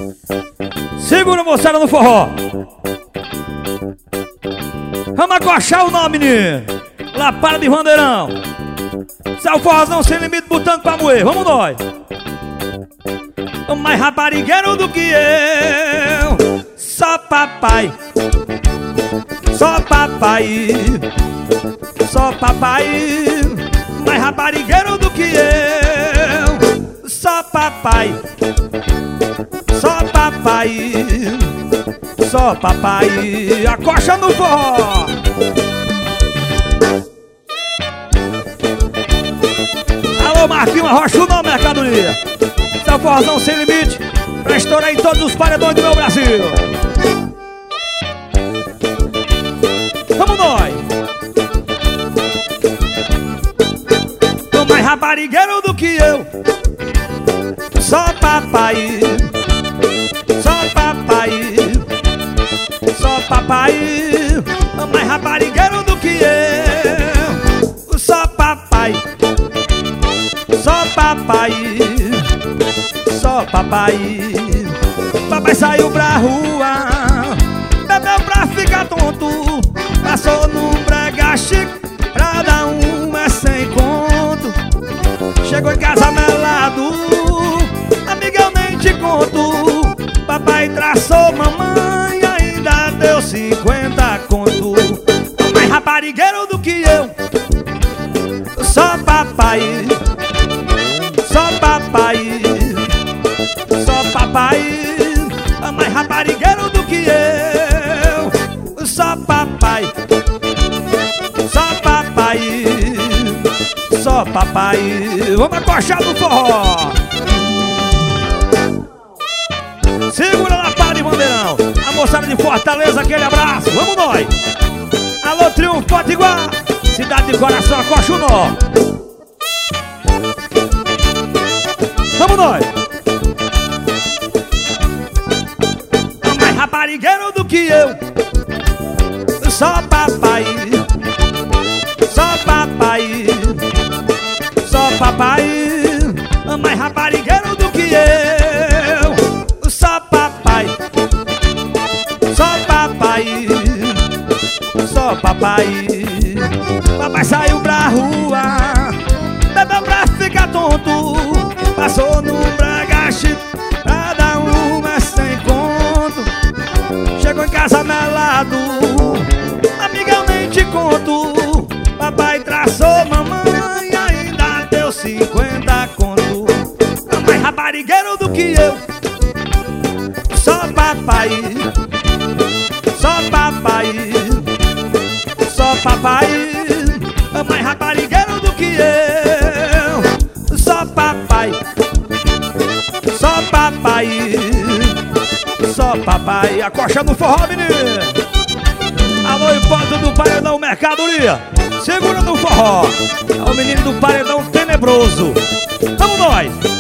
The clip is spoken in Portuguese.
Segura, moçada, no forró. Vamos acochar o nome, menino. Lapada de Vandeirão. Sai o forrozão sem limite, botando pra moer. Vamos nós. Mais raparigueiro do que eu. Só papai. Só papai. Só papai. Mais raparigueiro do que eu. Só papai. Só papai. Só papai. Acocha no forró. Alô, Marquinhos Rocha, o nome mercadoria. Seu forrozão sem limite, pra estourar em todos os paredões do meu Brasil. Vamos nós. Tô mais raparigueiro do que eu. Só papai. Só papai. Só papai. Tô mais raparigueiro do que eu. Só papai. Só papai. Só papai. Papai saiu pra rua, bebeu pra ficar tonto, passou num brega chique pra dar uma sem conto. Chegou em casa melado, amiga, eu nem te conto. Papai traçou mamãe, ainda deu 50 conto. Mais raparigueiro do que eu. Só papai. Só papai. Só papai. Mais raparigueiro do que eu. Só papai. Só papai. Só papai. Vamos acochar no forró. Segura na pá de Vandeirão. A moçada de Fortaleza, aquele abraço. Vamos nós. Alô, Triunfo, Potiguar. Cidade de coração, acocha o nó. Vamos nós. Mais raparigueiro do que eu. Só papai. Só papai. Só papai. Mais raparigueiro do que eu. Só papai. Só papai. Só papai. Papai saiu pra rua, bebeu pra ficar tonto, passou num bragache pra dar uma sem conto. Chegou em casa melado, amiga, eu nem te conto. Papai traçou mamãe, ainda deu 50 conto. Mais raparigueiro do que eu. Só papai. Só papai. Só papai. Mais raparigueiro do que eu. Só papai. Só papai. Só papai. Acocha no forró, menino. Alô, hipótese do paredão mercadoria. Segura no forró. É o menino do paredão tenebroso. Vamos nós.